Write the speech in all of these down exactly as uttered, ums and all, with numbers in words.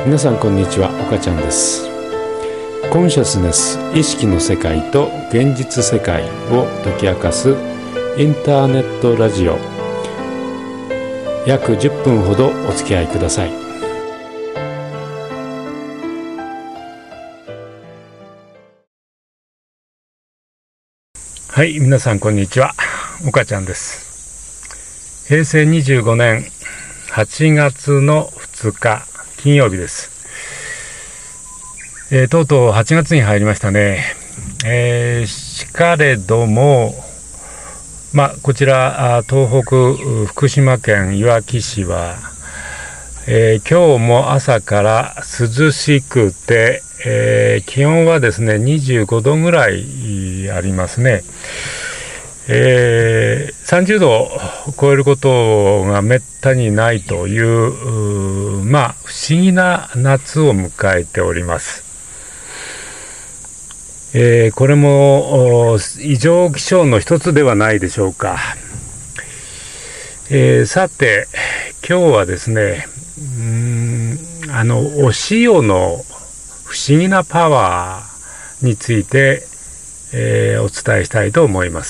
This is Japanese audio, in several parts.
皆さんこんにちは、岡ちゃんです。コンシャスネス、意識の世界と現実世界を解き明かすインターネットラジオ、約じゅっぷんほどお付き合いください。はい、皆さんこんにちは、岡ちゃんです。へいせいにじゅうごねんはちがつのふつか金曜日です。えー、とうとうはちがつに入りましたね。えー、しかれども、まあ、こちら東北福島県いわき市は、えー、今日も朝から涼しくて、えー、気温はですねにじゅうごどぐらいありますね。えー、さんじゅうどを超えることがめったにないという、うまあ不思議な夏を迎えております。えー、これも異常気象の一つではないでしょうか。えー、さて今日はですね、うーんあのお塩の不思議なパワーについて、えー、お伝えしたいと思います。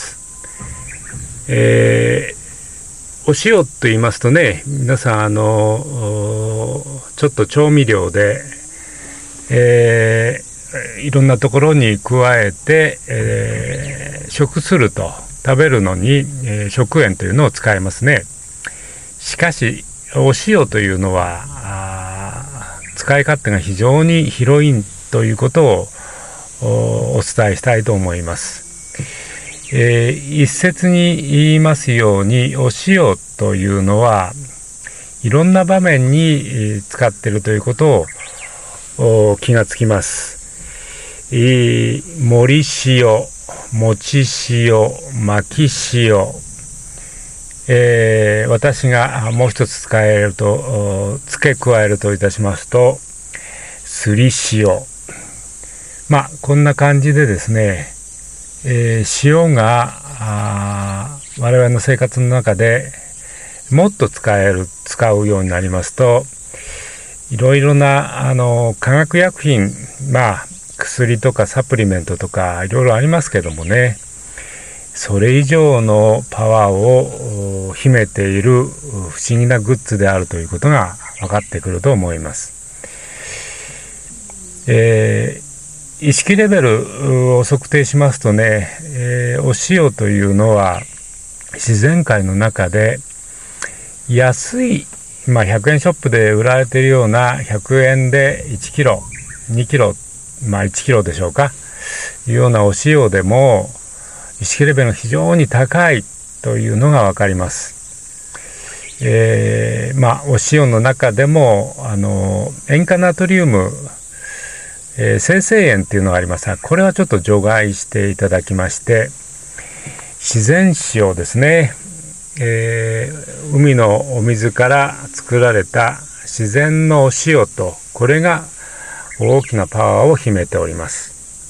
えー、お塩と言いますとね、皆さんあのちょっと調味料で、えー、いろんなところに加えて、えー、食すると食べるのに、えー、食塩というのを使いますね。しかしお塩というのは使い勝手が非常に広いということを お, お伝えしたいと思います。えー、一説に言いますように、お塩というのはいろんな場面に使っているということを気がつきます。えー、盛り塩、もち塩、巻き塩、えー、私がもう一つ使えると付け加えるといたしますと、すり塩。まあこんな感じでですね、えー、塩が我々の生活の中でもっと使える使うようになりますと、いろいろなあの化学薬品、まあ薬とかサプリメントとかいろいろありますけどもね、それ以上のパワーを秘めている不思議なグッズであるということが分かってくると思います。えー意識レベルを測定しますとね、えー、お塩というのは自然界の中で安い、まあ、ひゃくえんショップで売られているようなひゃくえんでいちキロ、にキロ、まあいちキロでしょうか、いうようなお塩でも意識レベルが非常に高いというのが分かります。えー、まあお塩の中でもあの塩化ナトリウム、えー、生成塩っていうのがありますが、これはちょっと除外していただきまして、自然塩ですね、えー、海のお水から作られた自然のお塩と、これが大きなパワーを秘めております。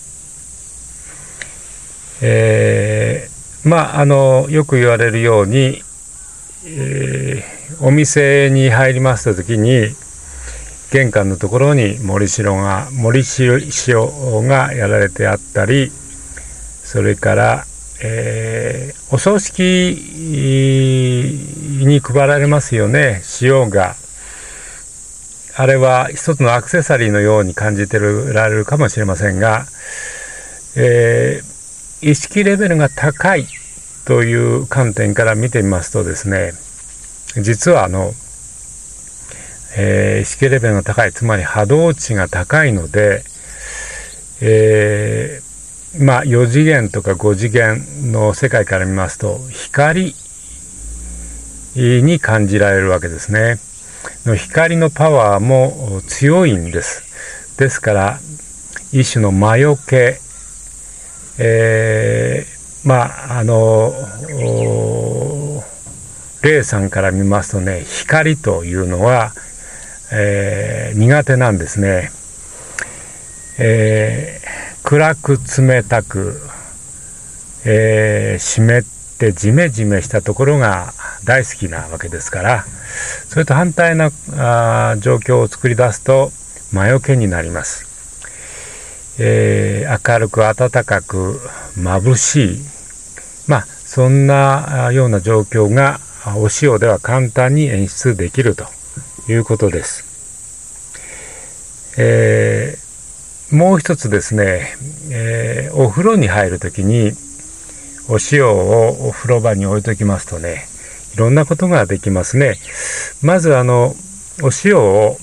えー、まああのよく言われるように、えー、お店に入りますときに玄関のところに盛り塩が盛り塩がやられてあったり、それから、えー、お葬式に配られますよね、塩が。あれは一つのアクセサリーのように感じてられるかもしれませんが、えー、意識レベルが高いという観点から見てみますとですね、実はあのえー、意識レベルが高い、つまり波動値が高いので、えー、まあよ次元とかご次元の世界から見ますと光に感じられるわけですね。の光のパワーも強いんです。ですから一種の魔除け、えー、まああの霊さんから見ますとね、光というのはえー、苦手なんですね。えー、暗く冷たく、えー、湿ってジメジメしたところが大好きなわけですから、それと反対なあ状況を作り出すと魔除けになります。えー、明るく暖かく眩しい、まあそんなような状況がお塩では簡単に演出できるということです。えー、もう一つですね、えー、お風呂に入るときにお塩をお風呂場に置いときますとね、いろんなことができますね。まずあのお塩を、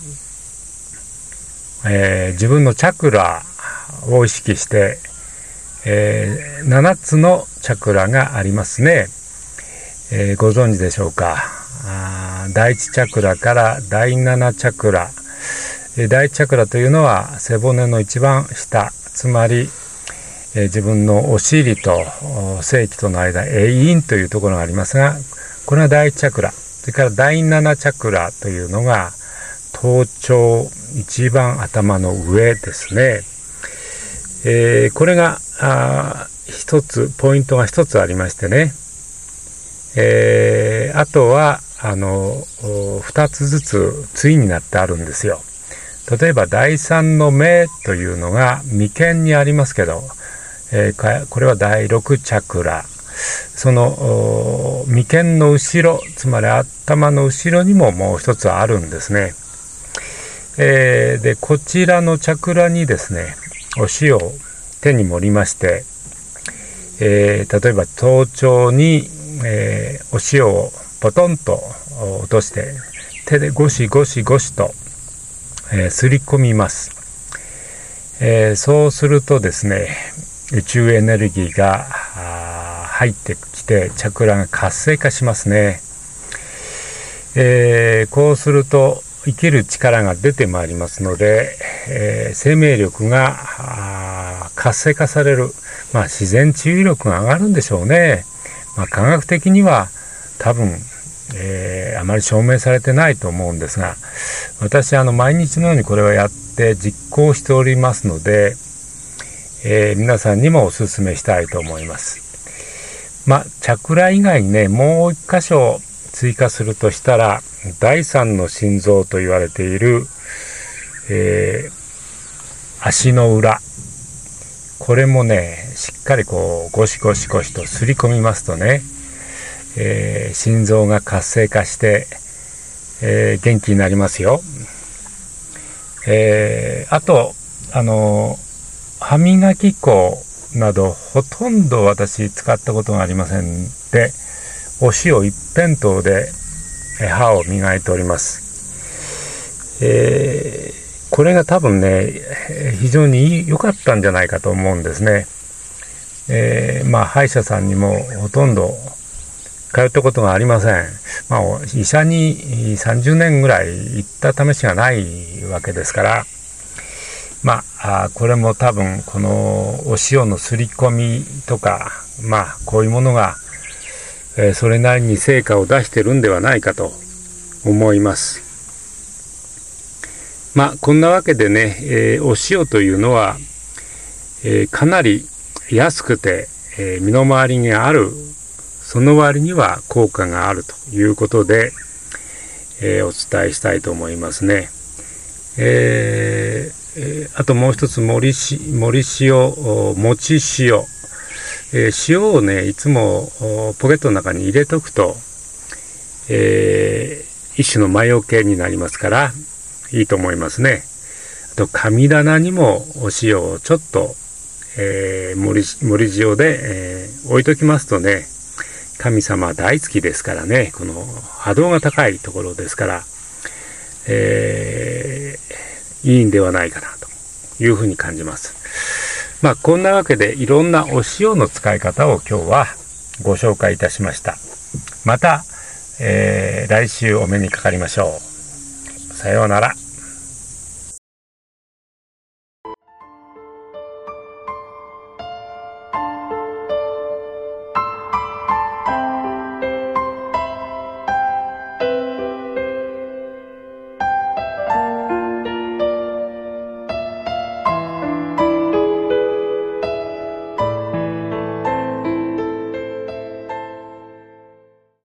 えー、自分のチャクラを意識して、えー、ななつのチャクラがありますね。えー、ご存知でしょうか。あだいいちチャクラからだいななチャクラ、えー、だいいちチャクラというのは背骨の一番下、つまり、えー、自分のお尻と性器との間、栄陰というところがありますが、これはだいいちチャクラ。それからだいななチャクラというのが頭頂、一番頭の上ですね。えー、これがあ一つポイントが一つありましてね、えー、あとはあの二つずつ対になってあるんですよ。例えばだいさんの目というのが眉間にありますけど、えー、これはだいろくチャクラ。その眉間の後ろ、つまり頭の後ろにももう一つあるんですね。えー、でこちらのチャクラにですね、お塩を手に盛りまして、えー、例えば頭頂に、えー、お塩をポトンと落として手でゴシゴシゴシと、えー、すり込みます。えー、そうするとですね、宇宙エネルギーが入ってきてチャクラが活性化しますね。えー、こうすると生きる力が出てまいりますので、えー、生命力が活性化される、まあ、自然治癒力が上がるんでしょうね。まあ、科学的には多分、えー、あまり証明されてないと思うんですが、私あの毎日のようにこれをやって実行しておりますので、えー、皆さんにもお勧めしたいと思います。まあ、チャクラ以外にね、もう一箇所追加するとしたら、だいさんの心臓と言われている、えー、足の裏、これもね、しっかりこうゴシゴシゴシとすり込みますとね、えー、心臓が活性化して、えー、元気になりますよ。えー、あとあの歯磨き粉などほとんど私使ったことがありませんで、お塩一辺倒で歯を磨いております。えー、これが多分ね、非常に良かったんじゃないかと思うんですね。えー、まあ歯医者さんにもほとんど通ったことがありません。まあ医者にさんじゅうねんぐらい行った試しがないわけですから、まあこれも多分このお塩のすり込みとか、まあこういうものがえー、それなりに成果を出してるんではないかと思います。まあこんなわけでね、えー、お塩というのは、えー、かなり安くて、えー、身の回りにある、その割には効果があるということで、えー、お伝えしたいと思いますね。えー、あともう一つ、森し森塩、もち塩。えー、塩をね、いつもポケットの中に入れとくと、えー、一種の魔除けになりますからいいと思いますね。あと神棚にもお塩をちょっと、えー、森森塩で、えー、置いときますとね、神様大好きですからね、この波動が高いところですから、えー、いいんではないかなというふうに感じます。まあこんなわけでいろんなお塩の使い方を今日はご紹介いたしました。また、えー、来週お目にかかりましょう。さようなら。